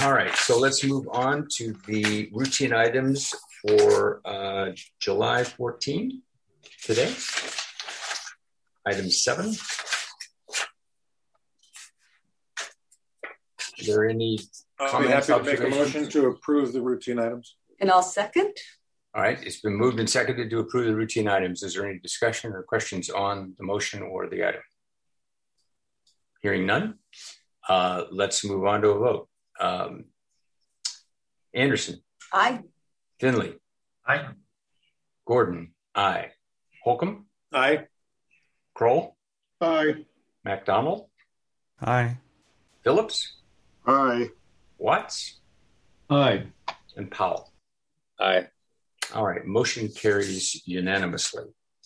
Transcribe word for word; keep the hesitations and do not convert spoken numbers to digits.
All right, so let's move on to the routine items for uh, July fourteenth today. Item seven. Are there any I'll be happy to make a motion to approve the routine items. And I'll second. All right, it's been moved and seconded to approve the routine items. Is there any discussion or questions on the motion or the item? Hearing none, uh, let's move on to a vote. Um, Anderson. Aye. Finley. Aye. Gordon. Aye. Holcomb. Aye. Kroll. Aye. MacDonald. Aye. Phillips. Aye. Watts. Aye. And Powell. Aye. All right, motion carries unanimously.